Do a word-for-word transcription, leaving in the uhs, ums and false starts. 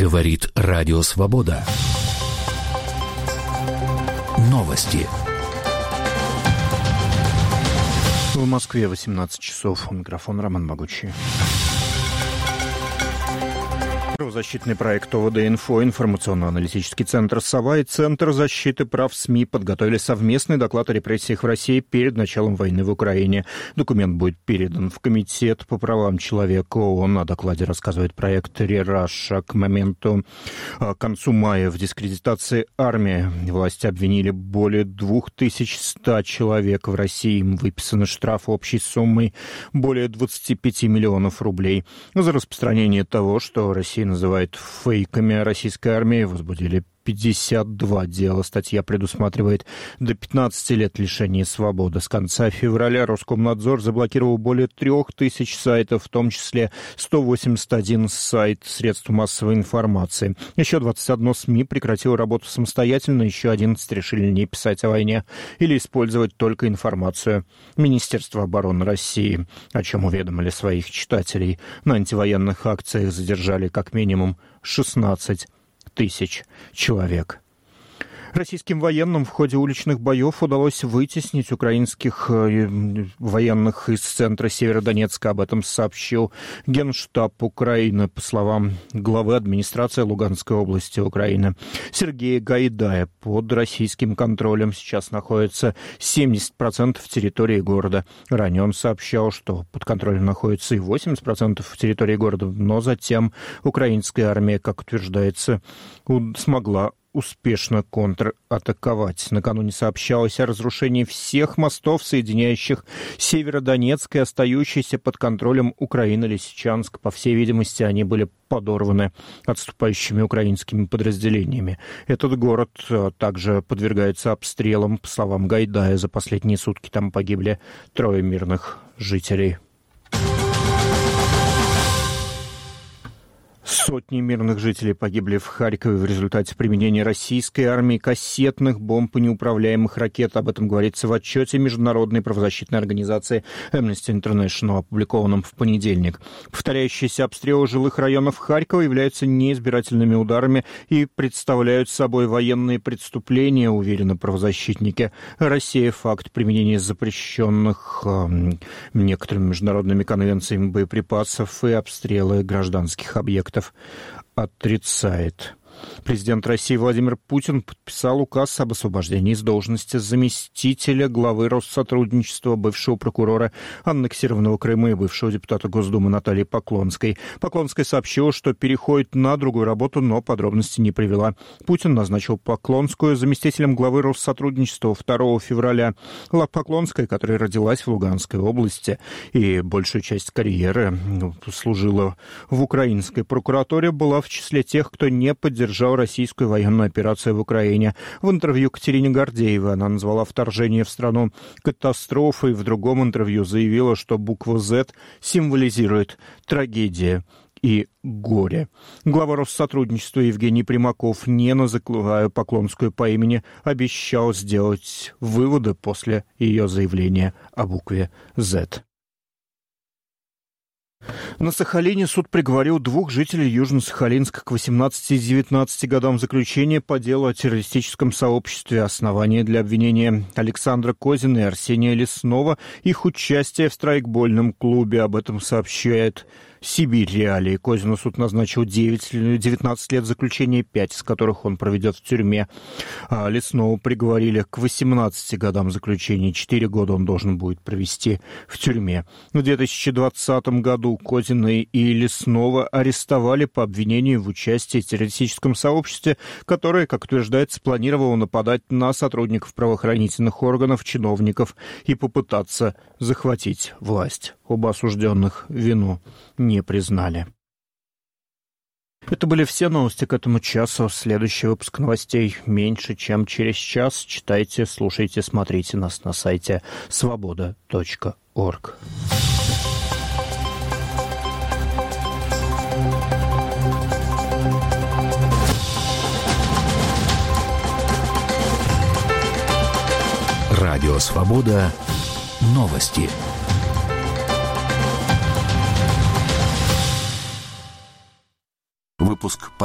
Говорит Радио Свобода. Новости. В Москве восемнадцать часов. У микрофона Роман Могучий. Правозащитный проект ОВД-Инфо, информационно-аналитический центр «Сова» и Центр защиты прав СМИ подготовили совместный доклад о репрессиях в России перед началом войны в Украине. Документ будет передан в Комитет по правам человека ООН. О докладе рассказывает проект «Рераша». К моменту, к концу мая в дискредитации армии власти обвинили более две тысячи сто человек в России. Им выписаны штрафы общей суммой более двадцать пять миллионов рублей. За распространение того, что Россия называет фейками о российской армии, возбудили пятьдесят два дела. Статья предусматривает до пятнадцати лет лишения свободы. С конца февраля Роскомнадзор заблокировал более трех тысяч сайтов, в том числе сто восемьдесят один сайт средств массовой информации. Еще двадцать одно СМИ прекратило работу самостоятельно, еще одиннадцать решили не писать о войне или использовать только информацию Министерства обороны России, о чем уведомили своих читателей. На антивоенных акциях задержали как минимум шестнадцать тысяч человек. Российским военным в ходе уличных боев удалось вытеснить украинских военных из центра Северодонецка. Об этом сообщил Генштаб Украины. По словам главы администрации Луганской области Украины Сергея Гайдая, под российским контролем сейчас находится семьдесят процентов территории города. Ранее он сообщал, что под контролем находится и восемьдесят процентов территории города, но затем украинская армия, как утверждается, смогла успешно контратаковать. Накануне сообщалось о разрушении всех мостов, соединяющих Северодонецк и остающийся под контролем Украины Лисичанск. По всей видимости, они были подорваны отступающими украинскими подразделениями. Этот город также подвергается обстрелам. По словам Гайдая, за последние сутки там погибли трое мирных жителей. Сотни мирных жителей погибли в Харькове в результате применения российской армии кассетных бомб и неуправляемых ракет. Об этом говорится в отчете Международной правозащитной организации Amnesty International, опубликованном в понедельник. Повторяющиеся обстрелы жилых районов Харькова являются неизбирательными ударами и представляют собой военные преступления, уверены правозащитники. Россия факт применения запрещенных э, некоторыми международными конвенциями боеприпасов и обстрелы гражданских объектов отрицает. Президент России Владимир Путин подписал указ об освобождении из должности заместителя главы Россотрудничества, бывшего прокурора аннексированного Крыма и бывшего депутата Госдумы Натальи Поклонской. Поклонская сообщила, что переходит на другую работу, но подробностей не привела. Путин назначил Поклонскую заместителем главы Россотрудничества второго февраля. Поклонская, которая родилась в Луганской области и большую часть карьеры служила в украинской прокуратуре, была в числе тех, кто не поддержал поддержал российскую военную операцию в Украине. В интервью Катерине Гордеевой она назвала вторжение в страну катастрофой. В другом интервью заявила, что буква «З» символизирует трагедию и горе. Глава Россотрудничества Евгений Примаков, не называя Поклонскую по имени, обещал сделать выводы после ее заявления о букве «З». На Сахалине суд приговорил двух жителей Южно-Сахалинска к восемнадцати и девятнадцати годам заключения по делу о террористическом сообществе. Основание для обвинения Александра Козина и Арсения Леснова — их участие в страйкбольном клубе. Об этом сообщает Сибирь Реалии. Козину суд назначил девятнадцать лет заключения, пять из которых он проведет в тюрьме. А Леснову приговорили к восемнадцати годам заключения, четыре года он должен будет провести в тюрьме. В две тысячи двадцатом году Козина и Леснова арестовали по обвинению в участии в террористическом сообществе, которое, как утверждается, планировало нападать на сотрудников правоохранительных органов, чиновников и попытаться захватить власть. Оба осужденных вину не признали. Это были все новости к этому часу. Следующий выпуск новостей меньше, чем через час. Читайте, слушайте, смотрите нас на сайте свобода точка орг. Радио Свобода. Новости. Выпуск